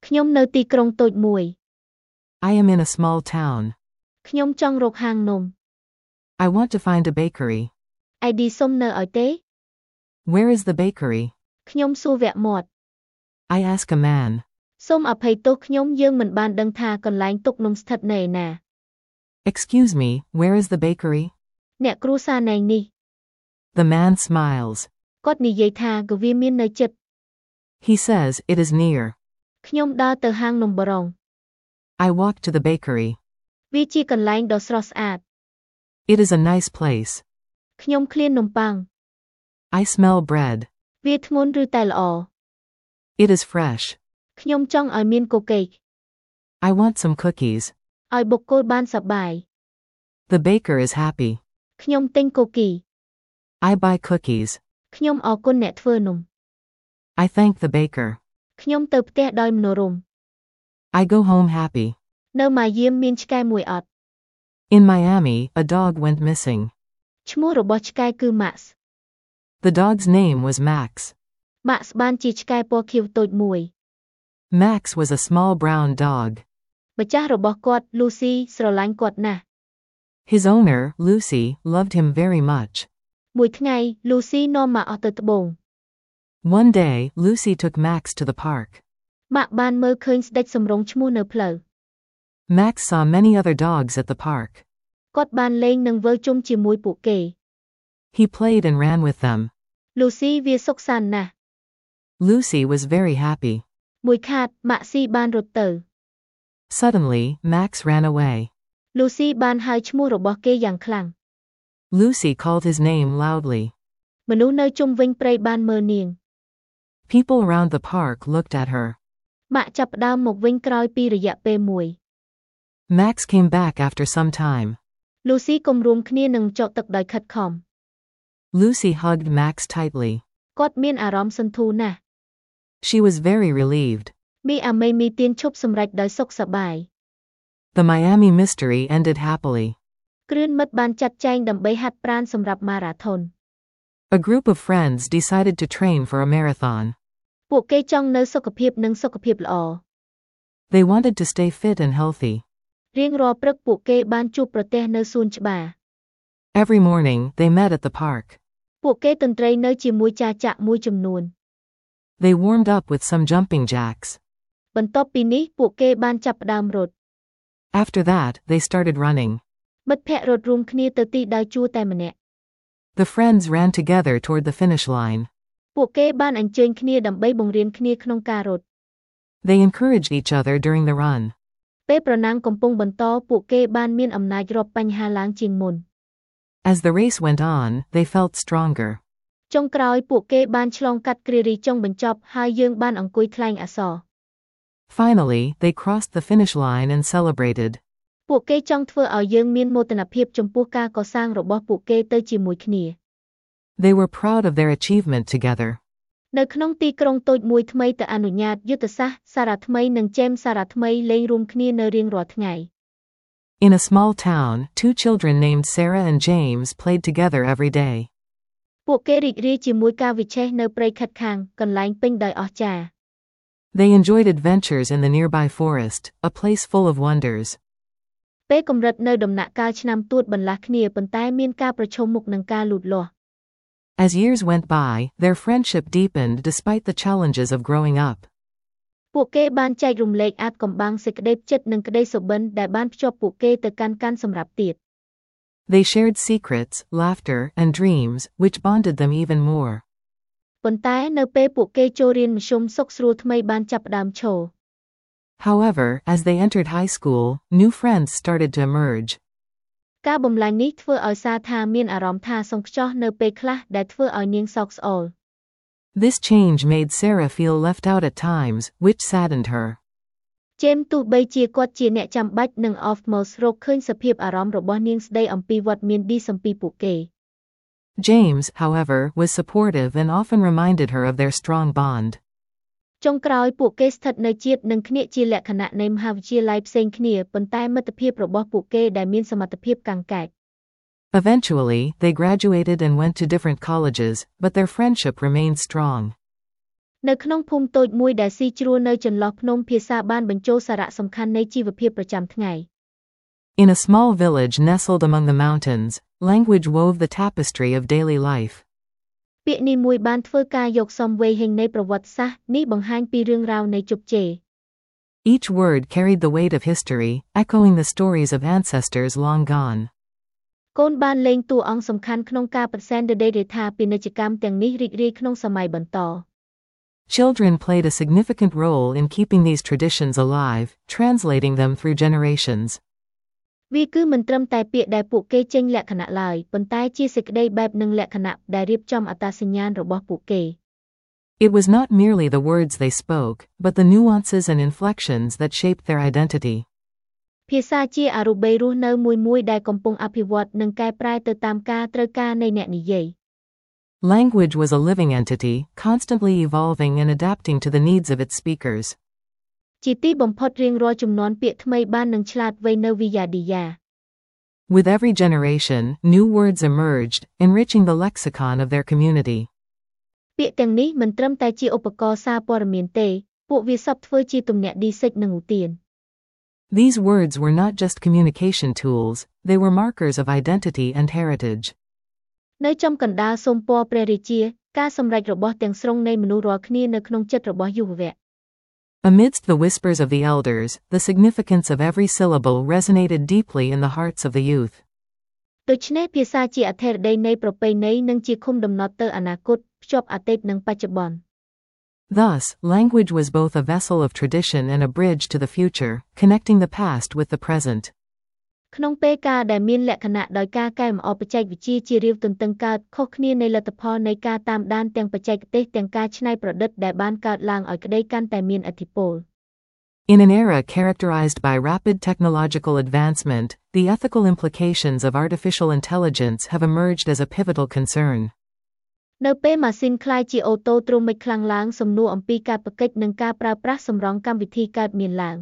ខ្ញុំនៅទីក្រុងតូចមួយ I am in a small town. ខ្ញុំចង់រកហាងនំ I want to find a bakery. ID សុំនៅឲ្យទេ Where is the bakery? ខ្ញុំសួរវគ្គមាត់ I ask a man. សូមអភ័យទោសខ្ញុំយើងមិនបានដឹងថាកន្លែងទុកនំស្ថិតនៅឯណា Excuse me, where is the bakery? អ្នកគ្រួសារណែនេះ The man smiles. គាត់និយាយថាក៏វាមាននៅជិត He says it is near. ខ្ញុំដើរទៅហាងនំបរង I walk to the bakery. វាជាកន្លែងដ៏ស្រស់ស្អាត It is a nice place. ខ្ញុំឃ្លាននំប៉័ង I smell bread. វាធ្ងន់ឬតែល្អ It is fresh. ខ្ញុំចង់ឲ្យមានកូកេក I want some cookies. ឲ្យបុគ្គលបានសប្បាយ The baker is happy. ខ្ញុំទិញកូគី I buy cookies. ខ្ញុំអរគុណអ្នកធ្វើនំ I thank the baker. ខ្ញុំទៅផ្ទះដោយមនោរម្យ I go home happy. នៅម៉ាយាមមានឆ្កែមួយអត់ In Miami, a dog went missing. ឈ្មោះរបស់ឆ្កែគឺ Max The dog's name was Max. Max បានជាឆ្កែពណ៌ខៀវតូចមួយ Max was a small brown dog. ម្ចាស់របស់គាត់ Lucy ស្រឡាញ់គាត់ណាស់ His owner, Lucy, loved him very much. មួយថ្ងៃ Lucy នាំ Max អស់ទៅត្បូង One day, Lucy took Max to the park. Max បានមើលឃើញស្ដេចសម្រុងឈ្មោះនៅផ្លូវ Max saw many other dogs at the park. គាត់បានលេងនិងវិលជុំជាមួយពួកគេ He played and ran with them. Lucy វាសុខសាន្តណាស់ Lucy was very happy. មួយខាត Maxie បានរត់ទៅ Suddenly, Max ran away. Lucy បានហៅឈ្មោះរបស់គេយ៉ាងខ្លាំង Lucy called his name loudly. មនុស្សនៅជុំវិញព្រៃបានមើលនាង People around the park looked at her. Max ចាប់ផ្ដើមមកវិញក្រោយពីរយៈពេលមួយ Max came back after some time. Lucy គំរួមគ្នានឹងចកទឹកដោយខិតខំ Lucy hugged Max tightly. គាត់មានអារម្មណ៍សន្ធូរណាស់ She was very relieved. មីអាមេមីទៀនឈប់សម្រេចដោយសុខសប្បាយ The Miami mystery ended happily. គ្រឿនមិត្តបានចាត់ចែងដើម្បីហាត់ប្រាណសម្រាប់ម៉ារ៉ាថុន A group of friends decided to train for a marathon. ពួកគេចង់នៅសុខភាពនិងសុខភាពល្អ They wanted to stay fit and healthy. រៀងរាល់ព្រឹកពួកគេបានជួបប្រទះនៅសួនច្បារ Every morning, they met at the park. ពួកគេទន្ទ្រាននៅជាមួយចាចាក់មួយចំនួន They warmed up with some jumping jacks. បន្ទាប់ពីនេះពួកគេបានចាប់ផ្ដើមរត់ After that, they started running. មិត្តភ័ក្តិរត់រួមគ្នាទៅទីដើរជួរតែម្នាក់ The friends ran together toward the finish line. ពួកគេបានអញ្ជើញគ្នាដើម្បីបង្រៀនគ្នាក្នុងការរត់ They encouraged each other during the run. ពេលប្រណាំងកំពុងបន្តពួកគេបានមានអំណាចរាប់បញ្ហាឡើងជាងមុន As the race went on, they felt stronger. ចុងក្រោយពួកគេបានឆ្លងកាត់គ្រារីចុងបញ្ចប់ហើយយើងបានអង្គុយថ្លែងអក្សរ Finally, they crossed the finish line and celebrated. ពួកគេចង់ធ្វើឲ្យយើងមានមោទនភាពចំពោះការកសាងរបស់ពួកគេទៅជាមួយគ្នា They were proud of their achievement together. នៅក្នុងទីក្រុងតូចមួយថ្មីទៅអនុញ្ញាតយុទ្ធសាស្ត្រសារ៉ាថ្មីនិងជេមសារ៉ាថ្មីលេងរួមគ្នានៅរៀងរាល់ថ្ងៃ In a small town, two children named Sarah and James played together every day. ពួកគេរីករាយជាមួយការវិឆេសនៅព្រៃខិតខាងកន្លែងពេញដោយអស្ចារ្យ They enjoyed adventures in the nearby forest, a place full of wonders. ពេលកម្រិតនៅដំណាក់កាលឆ្នាំទួតបន្លាស់គ្នាប៉ុន្តែមានការប្រឈមមុខនឹងការលូតលាស់ As years went by, their friendship deepened despite the challenges of growing up. ពួកគេបានចែករំលែកអាថ៌កំបាំងសេចក្តីចិត្តនិងក្តីសុបិនដែលបានភ្ជាប់ពួកគេទៅកាន់សម្រាប់ទៀត They shared secrets, laughter, and dreams, which bonded them even more. ប៉ុន្តែនៅពេលពួកគេចូលរៀនមធ្យមសុខស្រួលថ្មីបានចាប់ផ្ដើមឈរ However, as they entered high school, new friends started to emerge. ការបំលែងនេះធ្វើឲ្យសារថាមានអារម្មណ៍ថាសង្ខ្ចោះនៅពេលខ្លះដែលធ្វើឲ្យនាងសោកស្អល់ This change made Sarah feel left out at times, which saddened her. ជេមទោះបីជាគាត់ជាអ្នកចាំបាច់និង Ophmos រកឃើញសភាពអារម្មណ៍របស់នាងស្ដីអំពីវត្តមានឌីសំពីពួកគេ James, however, was supportive and often reminded her of their strong bond. ចុងក្រោយពួកគេស្ថិតនៅជាតិនឹងគ្នាជាលក្ខណៈនៃមហាវិទ្យាល័យផ្សេងគ្នាប៉ុន្តែមិត្តភាពរបស់ពួកគេដែលមានសមត្ថភាពកាំងកែប Eventually, they graduated and went to different colleges, but their friendship remained strong. នៅក្នុងភូមិតូចមួយដែលស៊ីជ្រួលនៅចន្លោះភ្នំភាសាបានបញ្ចូលសារៈសំខាន់នៃជីវភាពប្រចាំថ្ងៃ In a small village nestled among the mountains, language wove the tapestry of daily life. ពាក្យនេះមួយបានធ្វើការយកសំវេហេងនៃប្រវត្តិសាស្ត្រនេះបង្ហាញពីរឿងរ៉ាវនៃជោគជ័យ Each word carried the weight of history, echoing the stories of ancestors long gone. កូនបានលេងតួអង្គសំខាន់ក្នុងការប្រសែនដេរថាពាណិជ្ជកម្មទាំងនេះរីករាយក្នុងសម័យបន្ត Children played a significant role in keeping these traditions alive, translating them through generations. វាគឺមិនត្រឹមតែពាក្យដែលពួកគេចេញលក្ខណៈឡើយប៉ុន្តែជាសេចក្តីបែបនិងលក្ខណៈដែលរៀបចំអត្តសញ្ញាណរបស់ពួកគេ It was not merely the words they spoke, but the nuances and inflections that shaped their identity. ភាសាជាអរូបីរស់នៅមួយដែលកំពុងអភិវឌ្ឍនិងកែប្រែទៅតាមការត្រូវការនៃអ្នកនិយាយ Language was a living entity, constantly evolving and adapting to the needs of its speakers. ជាទីបំផុតរៀងរាល់ជំនាន់ពាក្យថ្មីបាននឹងឆ្លាតវៃនៅវិយាឌីយ៉ា With every generation, new words emerged, enriching the lexicon of their community. ពាក្យទាំងនេះមិនត្រឹមតែជាឧបករណ៍សារព័ត៌មានទេពួកវាសពធ្វើជាទំនាក់ឌីសិចនិងឧទាន These words were not just communication tools, they were markers of identity and heritage. នៅចំកណ្ដាលសូមពរព្រះរាជាការសម្រេចរបស់ទាំងស្រុងនៃមនុស្សរាល់គ្នានៅក្នុងចិត្តរបស់យុវវៈ Amidst the whispers of the elders, the significance of every syllable resonated deeply in the hearts of the youth. ដូច្នេះភាសាជាអធិរតីនៃប្រពៃណីនិងជាឃុំដំណត់ទៅអនាគតភ្ជាប់អតីតនិងបច្ចុប្បន្ន Thus, language was both a vessel of tradition and a bridge to the future, connecting the past with the present. ក្នុងពេលការដែលមានលក្ខណៈដោយការកែលម្អបច្ចេកវិទ្យាជារៀងទន្ទឹងកើតខុសគ្នានៃលទ្ធផលនៃការតាមដានទាំងបច្ចេកទេសទាំងការច្នៃប្រឌិតដែលបានកើតឡើងឲ្យក្តីកាន់តែមានឥទ្ធិពល In an era characterized by rapid technological advancement, the ethical implications of artificial intelligence have emerged as a pivotal concern. នៅពេលម៉ាស៊ីនក្លាយជាអូតូត្រូមិកខ្លាំងឡើងសំណួរអំពីការប្រកិច្ចនិងការប្រើប្រាស់សម្រង់កម្មវិធីកើតមានឡើង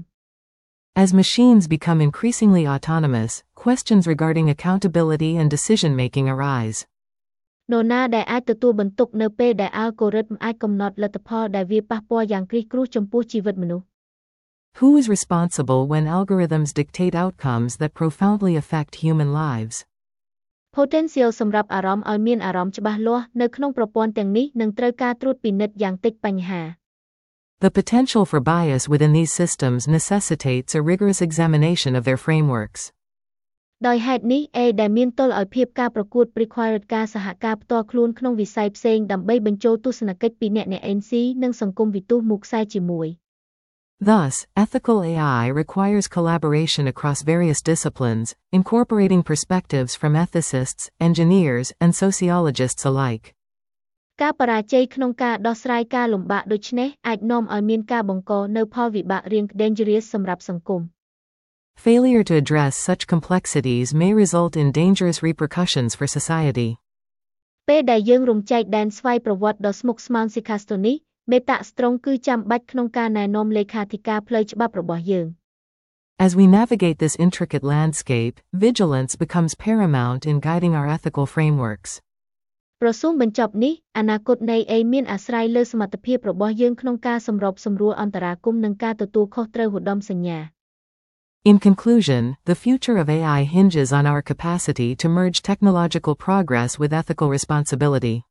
As machines become increasingly autonomous, questions regarding accountability and decision-making arise. នរណាដែលអាចទទួលបន្ទុកនៅពេលដែលអាល់ហ្គោរិតមអាចកំណត់លទ្ធផលដែលវាប៉ះពាល់យ៉ាងគ្រោះគ្រួសចំពោះជីវិតមនុស្ស Who is responsible when algorithms dictate outcomes that profoundly affect human lives? Potential សម្រាប់អារម្មណ៍ឲ្យមានអារម្មណ៍ច្បាស់លាស់នៅក្នុងប្រព័ន្ធទាំងនេះនឹងត្រូវការត្រួតពិនិត្យយ៉ាងតិចបញ្ហា The potential for bias within these systems necessitates a rigorous examination of their frameworks. ដោយហេតុនេះដែលមានទល់ឲ្យភាពការប្រកួត required ការសហការផ្ទាល់ខ្លួនក្នុងវិស័យផ្សេងដើម្បីបញ្ចូលទស្សនកិច្ចពីអ្នក ANC និងសង្គមវិទូសមួយខ្សែជាមួយ Thus, ethical AI requires collaboration across various disciplines, incorporating perspectives from ethicists, engineers, and sociologists alike. ការបរាជ័យក្នុងការដោះស្រាយការលំបាកដូចនេះអាចនាំឲ្យមានការបង្កនៅផលវិបាករាង dangerous សម្រាប់សង្គម Failure to address such complexities may result in dangerous repercussions for society. ពេលដែលយើងរំចែកដែនស្វ័យប្រវត្តិដ៏ស្មុគស្មាញសិក្ខាស្ទនេះ Meta Strong គឺចាំបាច់ក្នុងការណែនាំលេខាធិការផ្លូវច្បាប់របស់យើង As we navigate this intricate landscape, vigilance becomes paramount in guiding our ethical frameworks. ប្រសូមបញ្ចប់នេះអនាគតនៃ AI មានអាស្រ័យលើសមត្ថភាពរបស់យើងក្នុងការសម្របសម្រួលអន្តរាគមន៍និងការទទួលខុសត្រូវឧត្តមសញ្ញា In conclusion, the future of AI hinges on our capacity to merge technological progress with ethical responsibility.